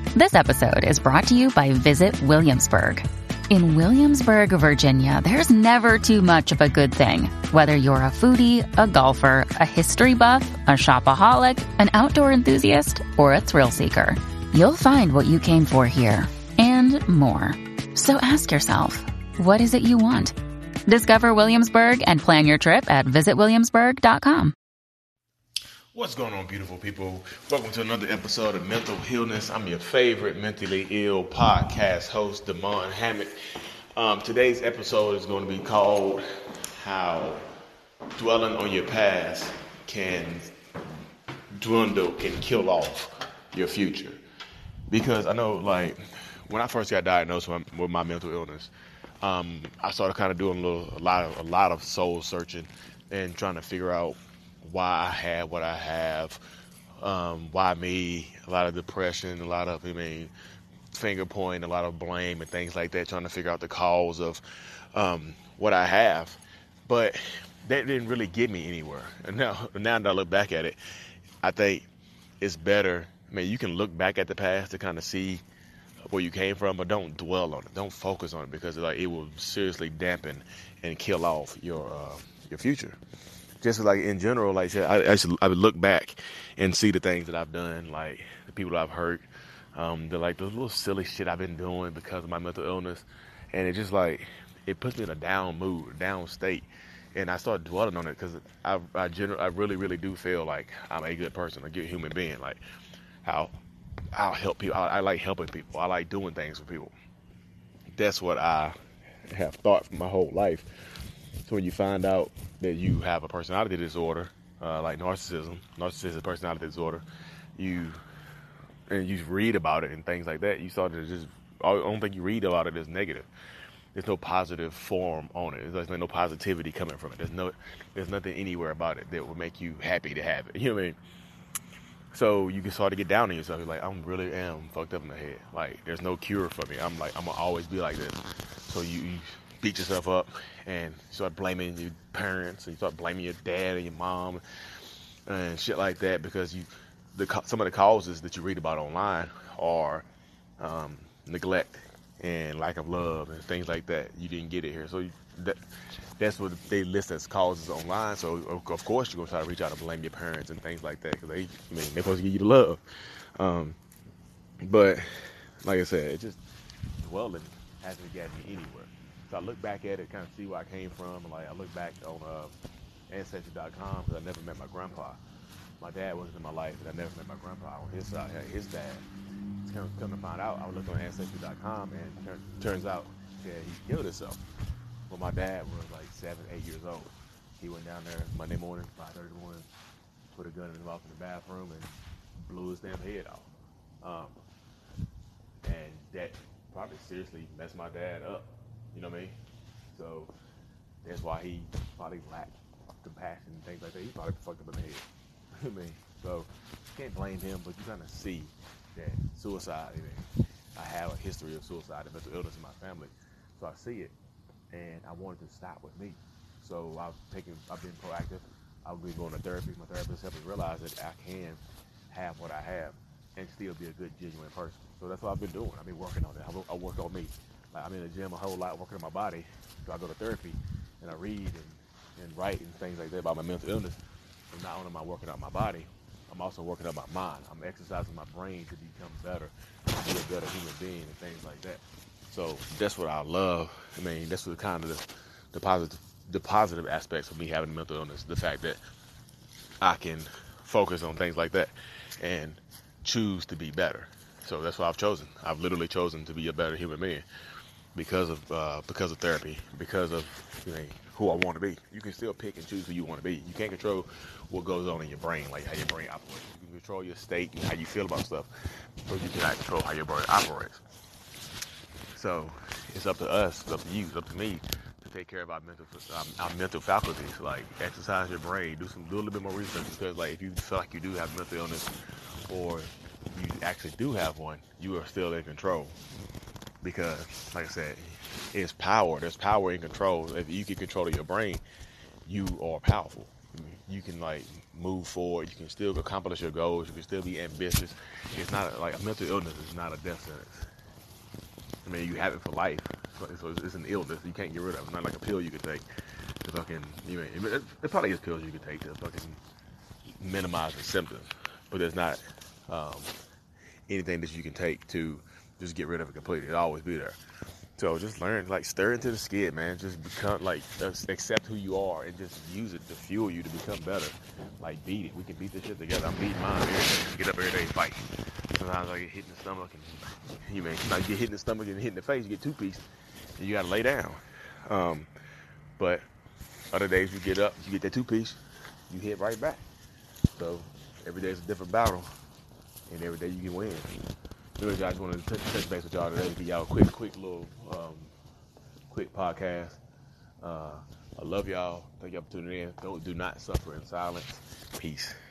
This episode is brought to you by Visit Williamsburg. In Williamsburg, Virginia, there's never too much of a good thing. Whether you're a foodie, a golfer, a history buff, a shopaholic, an outdoor enthusiast, or a thrill seeker, you'll find what you came for here and more. So ask yourself, what is it you want? Discover Williamsburg and plan your trip at visitwilliamsburg.com. What's going on, beautiful people? Welcome to another episode of Mental Illness. I'm your favorite mentally ill podcast host, Damon Hammock. Today's episode is going to be called How Dwelling on Your Past Can Kill Off Your Future. Because I know, like, when I first got diagnosed with my mental illness, I started kind of doing a lot of soul searching and trying to figure out why I have what I have, why me, a lot of depression, a lot of, finger pointing, a lot of blame and things like that, trying to figure out the cause of what I have. But that didn't really get me anywhere. And now that I look back at it, I think it's better. You can look back at the past to kind of see where you came from, but don't dwell on it. Don't focus on it, because it will seriously dampen and kill off your future. Just like in general, like I would look back and see the things that I've done, like the people I've hurt, the little silly shit I've been doing because of my mental illness, and it just it puts me in a down mood, a down state, and I start dwelling on it because I really do feel like I'm a good person, a good human being. Like how I'll help people. I like helping people. I like doing things for people. That's what I have thought for my whole life. So when you find out that you have a personality disorder, like narcissistic personality disorder, you read about it and things like that, you start to the only thing you read about it is negative. There's no positive form on it. There's no positivity coming from it. There's nothing anywhere about it that will make you happy to have it. You know what I mean? So you can start to get down on yourself. You're like, I really am fucked up in the head. Like, there's no cure for me. I'm gonna always be like this. So you beat yourself up and you start blaming your parents, and you start blaming your dad and your mom and shit like that, because some of the causes that you read about online are neglect and lack of love and things like that. You didn't get it here, so that's what they list as causes online. So of course you're gonna try to reach out and blame your parents and things like that, because they're supposed to give you the love. But like I said, it just dwelling hasn't gotten me anywhere. So I look back at it, kind of see where I came from. Like, I look back on Ancestry.com, because I never met my grandpa. My dad wasn't in my life, and I never met my grandpa on his side. His dad. It's come to find out, I was looking on Ancestry.com, and turns out that he killed himself. Well, my dad was like 7, 8 years old. He went down there Monday morning, 5:30 in the morning, put a gun in his mouth in the bathroom, and blew his damn head off. And that probably seriously messed my dad up. You know what I mean? So that's why he probably lacked compassion and things like that. He probably fucked up in the head. You know what I mean? So you can't blame him, but you kind of see that suicide. I have a history of suicide and mental illness in my family, so I see it, and I wanted to stop with me. So I've been proactive. I've been going to therapy. My therapist helped me realize that I can have what I have and still be a good, genuine person. So that's what I've been doing. I've been working on it. I work on me. Like, I'm in the gym a whole lot, working on my body. So I go to therapy, and I read and write and things like that about my mental illness. And not only am I working out my body, I'm also working out my mind. I'm exercising my brain to become better, to be a better human being and things like that. So that's what I love. That's what kind of the positive aspects of me having mental illness. The fact that I can focus on things like that and choose to be better. So that's what I've chosen. I've literally chosen to be a better human being because of therapy, because of who I want to be. You can still pick and choose who you want to be. You can't control what goes on in your brain, like how your brain operates. You can control your state and how you feel about stuff, but you cannot control how your brain operates. So it's up to us, it's up to you, it's up to me to take care of our mental faculties. Like, exercise your brain, do a little bit more research, because if you feel like you do have mental illness, or you actually do have one, you are still in control. Because, like I said, there's power in control. If you get control of your brain, you are powerful. you can like move forward. You can still accomplish your goals. You can still be ambitious. It's not like a mental illness is not a death sentence. I mean, you have it for life. So it's an illness you can't get rid of. It's not like a pill you can take to fucking, it probably is pills you can take to fucking minimize the symptoms, but there's not anything that you can take to just get rid of it completely. It'll always be there. So just learn, like, stir into the skid, man. Just become, like, accept who you are and just use it to fuel you to become better. Like, beat it. We can beat this shit together. I'm beating mine every day. Get up every day and fight. Sometimes I get hit in the stomach and, you get hit in the stomach and hit in the face, you get two-piece, and you got to lay down. But other days you get up, you get that two-piece, you hit right back. So every day is a different battle, and every day you can win. Anyway, guys, I just wanted to touch base with y'all today. Give y'all a quick little podcast. I love y'all. Thank y'all for tuning in. Do not suffer in silence. Peace.